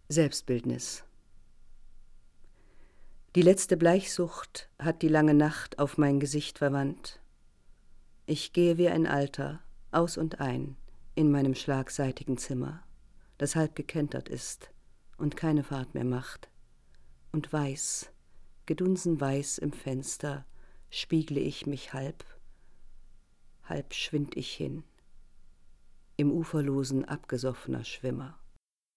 Selbstbildnis. Die letzte Bleichsucht hat die lange Nacht auf mein Gesicht verwandt. Ich gehe wie ein Alter, aus und ein, in meinem schlagseitigen Zimmer, das halb gekentert ist und keine Fahrt mehr macht. Und weiß, gedunsenweiß im Fenster, spiegle ich mich halb schwind ich hin, im uferlosen abgesoffener Schwimmer.